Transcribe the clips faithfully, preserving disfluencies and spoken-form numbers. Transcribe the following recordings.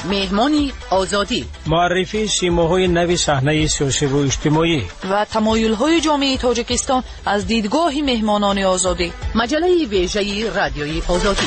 مهمانی آزادی، معرفی سیماهای نوی صحنه سیاسی و اجتماعی و تمایل‌های جامعه تاجیکستان از دیدگاه مهمانان آزادی. مجله ویژه رادیوی آزادی.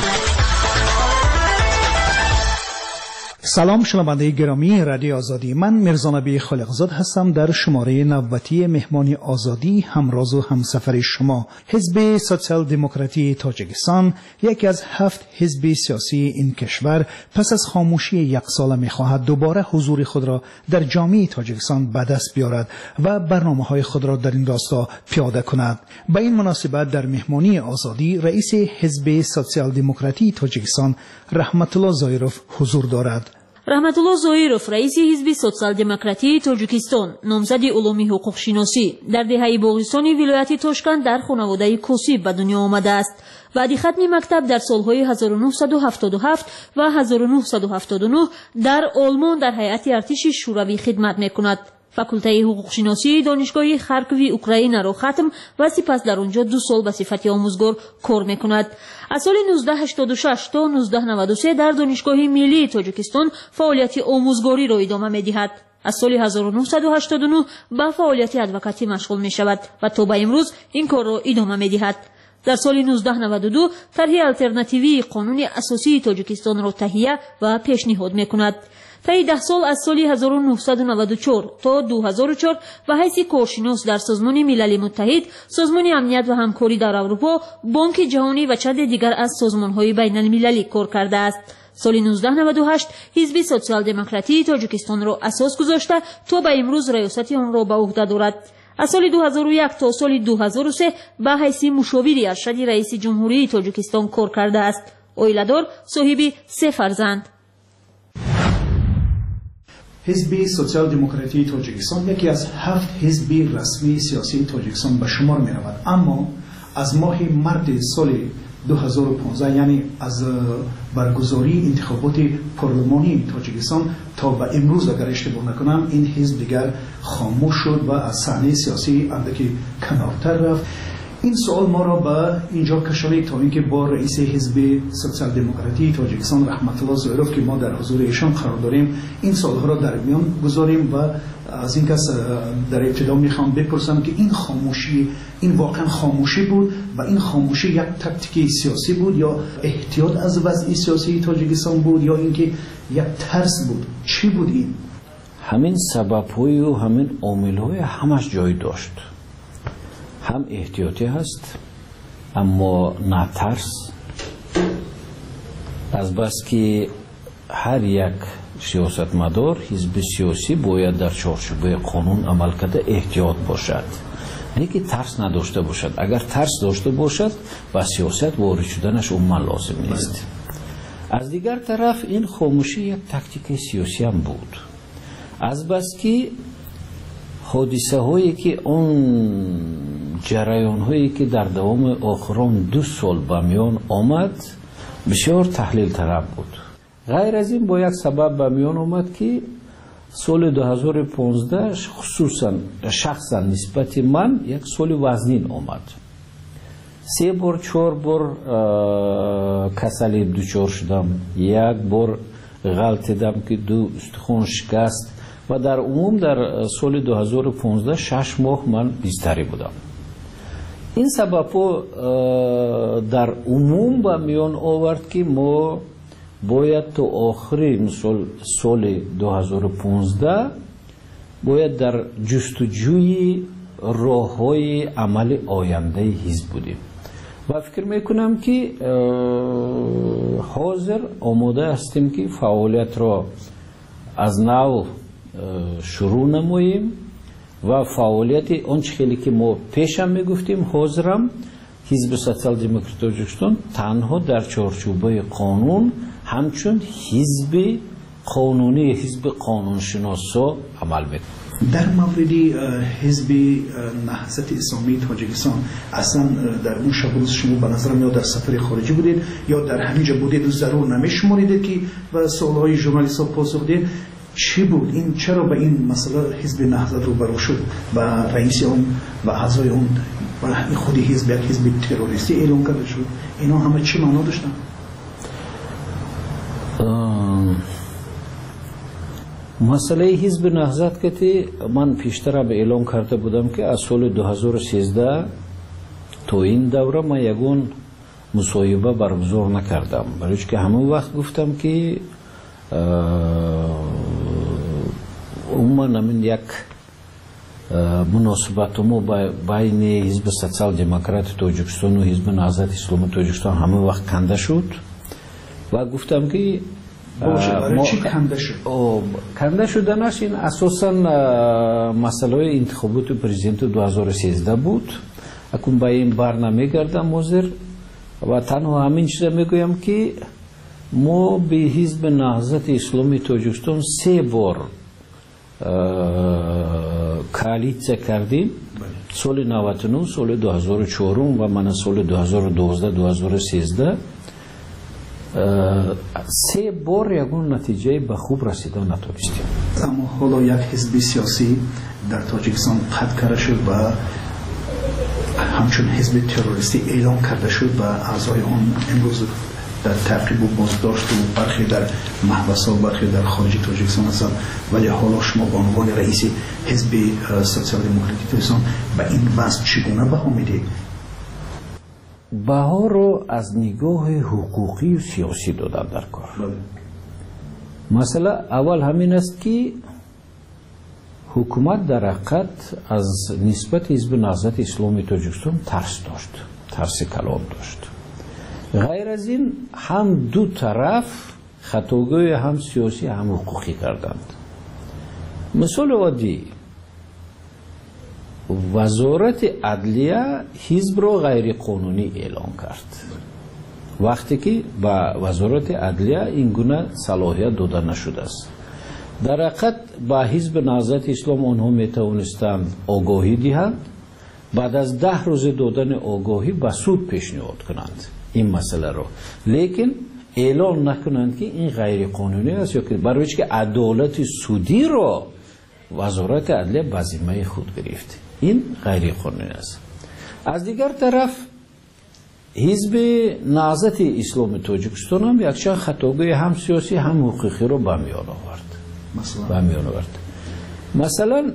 سلام شنونده گرامی رادیو آزادی، من میرزا نبی خالقزاد هستم. در شماره نوبتی مهمانی آزادی همراز و همسفر شما. حزب سوسیال دموکراتی تاجیکستان یکی از هفت حزب سیاسی این کشور پس از خاموشی یک ساله میخواهد دوباره حضور خود را در جامعه تاجیکستان به دست بیارد و برنامه‌های خود را در این راستا پیاده کند. به این مناسبت در مهمانی آزادی رئیس حزب سوسیال دموکراتی تاجیکستان رحمت الله زایروف حضور دارد. رحمت الله زایروف رئیس حزب سوسیال دموکراتی تاجیکستان، نامزد علوم حقوق شناسی، در دهه باغستانی ولایت تاشکند در خانواده کوسی به دنیا آمده است. بعد ختم مکتب در سالهای هزار و نهصد و هفتاد و هفت و هزار و نهصد و هفتاد و نه در آلمان در هیئت ارتش شوروی خدمت می‌کند. فاکولته حقوق شناسی دانشگاه خارکوی اوکراین را ختم و سپس در آنجا دو سال به صفت آموزگار کار می‌کند. از سال نوزده هشتاد و شش تا نوزده نود و سه در دانشگاه ملی تاجیکستان فعالیت آموزگاری را ادامه می‌دهد. از سال هزار و نهصد و هشتاد و نه به فعالیت ادوکاتی مشغول می‌شود و تا به امروز این کار را ادامه می‌دهد. در سال نوزده نود و دو طرح آلترناتیوی قانون اساسی تاجیکستان را تهیه و پیشنهاد می‌کند. طی ده سال از سال هزار و نهصد و نود و چهار تا دو هزار و چهار به حیث کارشناس در سازمان ملل متحد، سازمان امنیت و همکاری در اروپا، بانک جهانی و چند دیگر از سازمان‌های بین‌المللی کار کرده است. سال نوزده نود و هشت حزب سوسیال دموکراتی تاجیکستان را اساس گذاشته تا به امروز ریاست آن را به عهده دارد. از سال دو هزار و یک تا سال دو هزار و سه به حیث مشاور ارشد رئیس جمهوری تاجیکستان کار کرده است. اویلادور صاحب سه فرزند. حزب سوسیال دموکراتی تاجیکستان یکی از هفت حزب رسمی سیاسی تاجیکستان به شمار می رود، اما از ماه مارس سال دو هزار و پانزده یعنی از برگزاری انتخابات پارلمانی تاجیکستان تا به امروز اگر اشتباه نکنم این حزب دیگر خاموش شد و از صحنه سیاسی اندکی کنارتر رفت. این سوال ما را به اینجا کشانید تا اینکه با رئیس حزب سوسیال دموکراتی تاجیکستان رحمت الله زایروف که ما در حضور ایشان قرار داریم این سوالها را در میان گذاریم و از این کس در ابتدا میخوام بپرسم که این خاموشی این واقعا خاموشی بود و این خاموشی یک تاکتیک سیاسی بود یا احتیاط از وضع سیاسی تاجیکستان بود یا اینکه یک ترس بود؟ چی بود این؟ همین سبب‌های و همین عامل‌های همش جای داشت. هم احتیاطی هست اما نه ترس، از بس که هر یک سیاستمدار حزب سیاسی باید در چارچوب قانون عمل کرده احتیاط باشد، نه که ترس نداشته باشد. اگر ترس داشته باشد با سیاست وارد شدنش عموما لازم نیست. از دیگر طرف این خاموشی یک تاکتیک سیاسی هم بود، از بس که حادثه هایی که اون جریان هایی که در دوام آخران دو سال به میان آمد بسیار تحلیل طلب بود. غیر از این با یک سبب به میان آمد که سال دو هزار و پانزده خصوصا شخصا نسبت من یک سال وزنین آمد. سه بار چهار بار کسلی دوچار شدم، یک بار غلطیدم که دو استخوان شکست و در عموم در سال دو هزار و پانزده شش ماه من بیستری بودم. این سبب در عموم به میان آورد که ما باید تا آخری مثل سال دو هزار و پانزده باید در جستجوی راه های عمل آینده حزب بودیم و فکر میکنم که حاضر آماده هستیم که فعالیت را از نو شروع نماییم و فعالیت آنچه خیلی که ما پیشم میگفتیم حاضرم حزب سوسیال دموکراتی تاجیکستان تنها در چارچوبه قانون همچون حزب قانونی حزب قانونشناسا عمل میکنه. در مورد حزب نهضت اسلامی تاجیکستان اصلا در اون شب روز شما به نظر میاد در سفر خارجی بودید یا در همینجا بودید و ضرور نمیشماریدید که به سوالهای ژورنالیست‌ها پاسخ دید؟ چی بود این؟ چرا به این مسئله حزب نهضت روبرو شد و رئیس اون و اعضای اون و خود حزب یک حزب تروریستی اعلام کرده شد؟ اینا همه چی معنا داشتن؟ مسئله حزب نهضت که من پیشتر به اعلام کرده بودم که از سال دو هزار و سیزده تا این دوره من یگون مصاحبه برگزار نکردم، برای که همون وقت گفتم که عموما همین یک مناسبت ما بین حزب سوسیال دموکرات تاجیکستان و حزب نهضت اسلامی تاجیکستان همون وقت کنده شد و گفتم که برای چی کنده شد؟ کنده شدنش این اساسا مسئله انتخابات پرزیدنت دو هزار و سیزده بود. اکنون با این بر نمیگردم موزر و تنها همین چیز میگویم که ما به حزب نهضت اسلامی تاجیکستان سه بار کالیسیا کردیم، سال نود و نه، سال دو هزار و چهار و من سال دو هزار و دوازده دو هزار و سیزده سه بار یکون نتیجه به خوب رسیدن نتونستیم. اما حالا یک حزب سیاسی در تاجیکستان قطع کرده شد و همچون حزب تروریستی اعلام کرده شد و اعضای آن امروز در تعقیب و بازداشت و برخی در محبس و برخی در خارج تاجیکستان هستند. ولی حالا شما به عنوان رئیس حزب سوسیال دموکراتیک تاجیکستان به این وضع چگونه بها میدید؟ بها رو از نگاه حقوقی و سیاسی دادن در کار. مثلا اول همین است که حکومت در حقیقت از نسبت حزب نهضت اسلامی تاجیکستان ترس داشت، ترس کلام داشت. غیر از این هم دو طرف خطاگاه هم سیاسی هم حقوقی کردند. مثال عادی، وزارت عدلیه حزب را غیر قانونی اعلام کرد وقتی که با وزارت عدلیه این گونه صلاحیت داده نشده است. در حقیقت با حزب نهضت اسلام آنها می توانستند آگاهی دهند، بعد از ده روز دادن آگاهی به سود پیشنهاد کنند این مسئله رو، لیکن اعلان نکنند که این غیر قانونی است، یا که برای که عدالت سودی رو وزارت عدلیه به ذمه خود گرفت، این غیر قانونی است. از دیگر طرف حزب نهضت اسلام تاجیکستان هم یکچند خطاگاه هم سیاسی هم حقوقی رو به میان آورد. مثلا میان آورد. مثلا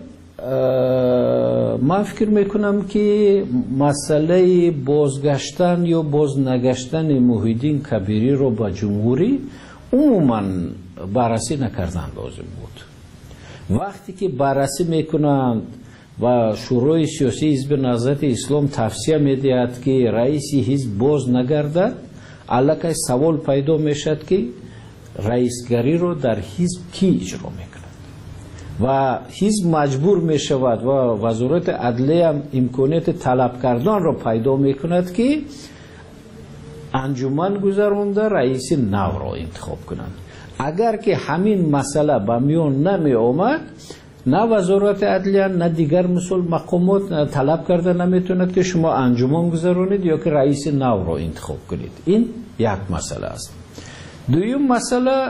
من فکر میکنم که مسئله بازگشتن یا باز نگشتن محیدین کبیری رو با جمهوری عموما بررسی نکردن لازم بود. وقتی که بررسی میکنند و شورای سیاسی حزب نهضت اسلام توصیه میدهد که رئیس حزب باز نگردد، الکی سوال پیدا میشد که رئیسگری رو در حزب کی اجرا میکند و حزب مجبور میشود و وزارت عدلیه هم امکانیت طلب کردن رو پیدا میکند که انجمن گذرانده رئیس نو را انتخاب کنند. اگر که همین مسئله به میان نمی آمد، نه وزارت عدلیه نه دیگر مسئول مقامات طلب کرده نمیتوند که شما انجمن گذرانید یا که رئیس نو را انتخاب کنید. این یک مسئله است. دویم مسئله،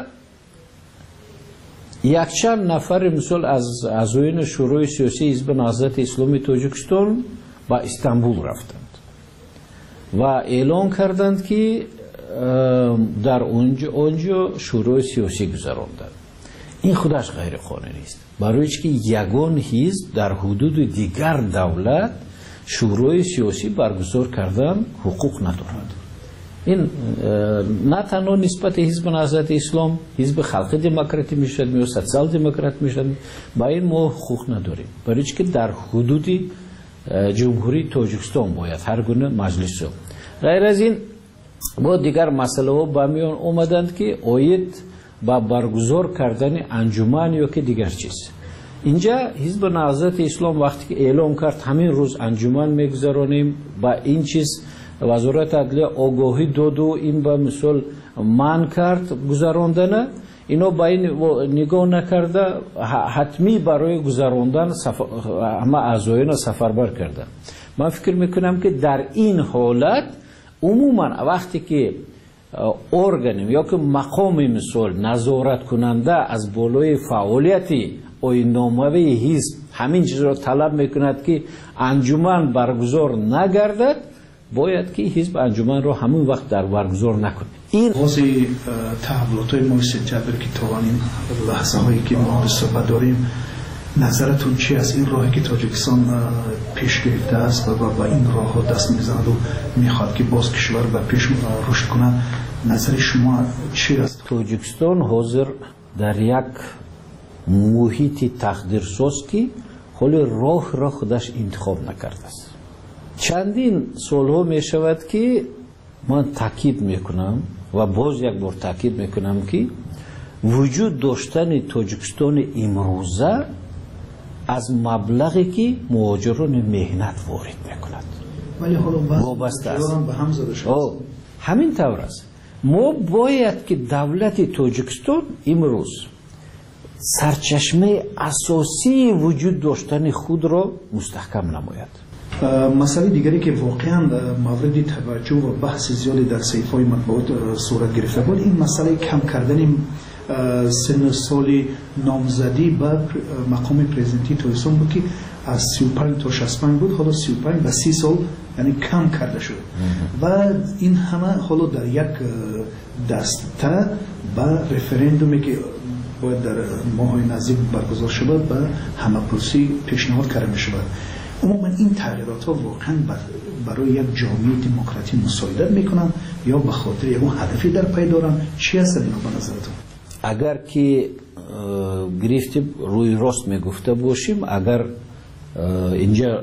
یک چند نفر مثل از اعضایان شورای سیاسی حزب نهضت اسلامی تاجیکستان با استانبول رفتند و اعلان کردند که در اونجا اونجا شورای سیاسی گذراندند. این خودش غیر قانونی است، برای که یگان حزب در حدود دیگر دولت شورای سیاسی برگزار کردن حقوق ندارد. این نه تنها نسبت حزب نهضت اسلام حزب خلق دموکراتی میشد یا سوسیال دموکرات میشد، با این ما حقوق نداریم، برای که در حدود جمهوری تاجیکستان باید هر گونه مجلس ها. غیر از این با دیگر مسئله ها با میان اومدند که آید با برگزار کردن انجمن یا که دیگر چیز. اینجا حزب نهضت اسلام وقتی که اعلام کرد همین روز انجمن میگذرانیم، با این چیز وزارت عدلیه آگاهی داد و این با مثال من کرد گذراندن، اینو با این نگاه نکرده حتمی برای گذراندن همه اعضایان سفربر کردن. من فکر میکنم که در این حالت عموما وقتی که ارگانیم یا که مقام مثال نظارت کننده از بالای فعالیتی آیین‌نامه حزب همین چیز را طلب میکند که انجمن برگزار نگردد، باید که حزب انجمن را همون وقت در برگزار نکنه. این بازی تحولات های ماه سپتامبر که توانیم لحظه هایی که ما به صحبت داریم، نظرتون چی از این راهی که تاجیکستان پیش گرفته است و با این راه ها دست میزند و میخواد که باز کشور و پیش رشد کنه، نظر شما چی است؟ تاجیکستان حاضر در یک محیط تقدیرساز که خیلی راه را خودش انتخاب نکرده است. چندین سالها می شود که من تاکید میکنم و باز یک بار تاکید میکنم که وجود داشتن تاجیکستان امروزه از مبلغی که مهاجران مهنت وارد میکند ولی حالا وابسته است. به هم زده شده. همین طور است. ما باید که دولت تاجیکستان امروز سرچشمه اساسی وجود داشتن خود را مستحکم نماید. مسئله دیگری که واقعا مورد توجه و بحث زیادی در صحیفه‌های مطبوعات صورت گرفته بود، این مسئله کم کردن سن سال نامزدی به مقام پرزیدنتی تاجیکستان بود که از سی و پنج تا شصت و پنج بود، حالا سی و پنج و سی سال یعنی کم کرده شد و این همه حالا در یک دسته به رفراندومی که باید در ماه نزدیک برگزار شود به همه‌پرسی پیشنهاد کرده می شود. عموما این تغییرات ها واقعا برای یک جامعه دموکراتی مساعدت میکنن یا به خاطر یک هدفی در پی دارن؟ چی هست اینا به نظرتون؟ اگر که گرفتیم روی راست میگفته باشیم، اگر اینجا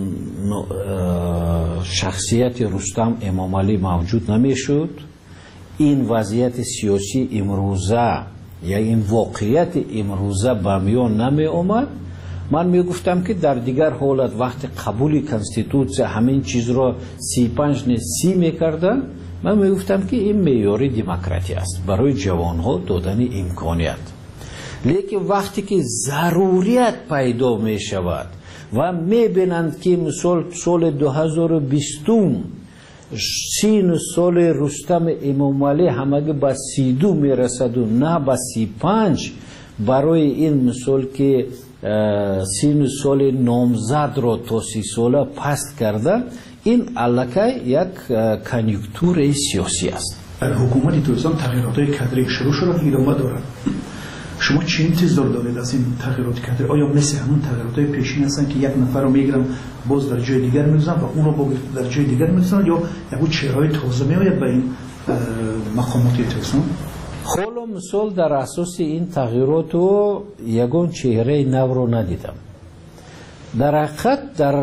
شخصیت رستم امامعلی موجود نمیشد، این وضعیت سیاسی امروزه یا این واقعیت امروزه به میان نمی آمد. من می گفتم که در دیگر حالت وقت قبول کنستیتوسیون همین چیز را سی پنج نه سی می کردن، من می گفتم که این معیار دموکراسی است برای جوان ها دادن امکانیت. لیکن وقتی که ضروریت پیدا می شود و می بینند که مثال سال دو هزار و بیست سین سال رستم امامعلی همگی به سی دو می رسد و نه به سی پنج، برای این مثال که سین سال نامزد را تا سی ساله پست کرده، این علاقه یک کنیونکتور سیاسی است. در حکومت تاجیکستان تغییرات کادری شروع شدن، ادامه دارد. شما چه انتظار دارید از این تغییرات کادری؟ آیا مثل همون تغییرات پیشین هستن که یک نفر رو میگیرن باز در جای دیگر میگذارن و اون رو در جای دیگر میگذارن، یا یک چهره‌های تازه میآید به این مقامات تاجیکستان؟ حالا مثال در اساس این تغییرات و یگان چهره نو رو ندیدم. در حقیقت در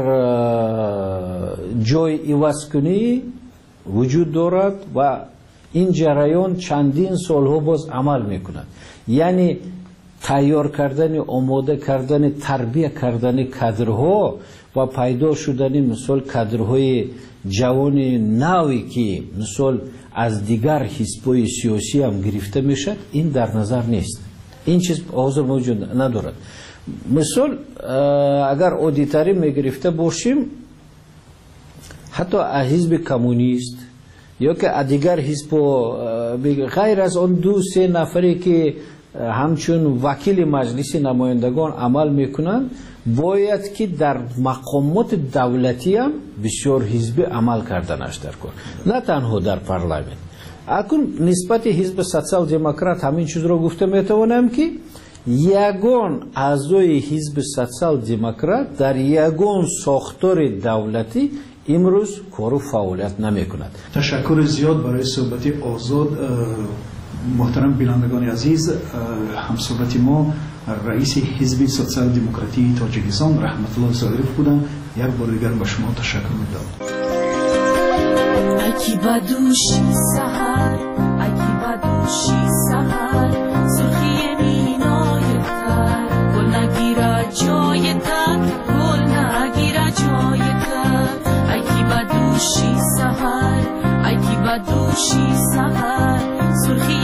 جای عوض کنی وجود دارد و این جریان چندین سالها باز عمل میکند. یعنی تیار کردن، آماده کردن، تربیت کردن کادرها و پیدا شدن مثال کادرهای جوان نوی که مثال از دیگر حزب‌های سیاسی هم گرفته میشه، این در نظر نیست. این چیز حاضر موجود ندارد. مثال اگر اودیتری میگرفته باشیم، حتی حزب کمونیست یا که دیگر حزب غیر از آن دو سه نفری که همچون وکیل مجلس نمایندگان عمل میکنند، باید که در مقامات دولتی هم بسیار حزبی عمل کردنش در کن، نه تنها در پارلمان. اکنون نسبت حزب سوسیال دموکرات همین چیز رو گفته میتوانم که یگان اعضای حزب سوسیال دموکرات در یگان ساختار دولتی امروز کار و فعالیت نمی کند. تشکر زیاد برای صحبت آزاد. محترم بینندگان عزیز، همصحبت ما رئیس حزب سوسیال دموکراتی تاجیکستان رحمت الله ظاهری بودن. یک بار دیگر به شما تشکر می‌کنم. اکی بدوشی سحر، اکی بدوشی سحر، سرخی مینای تر، گل نگیره جای تر، گل نگیره جای تر. اکی بدوشی سحر، اکی بدوشی سحر، سرخی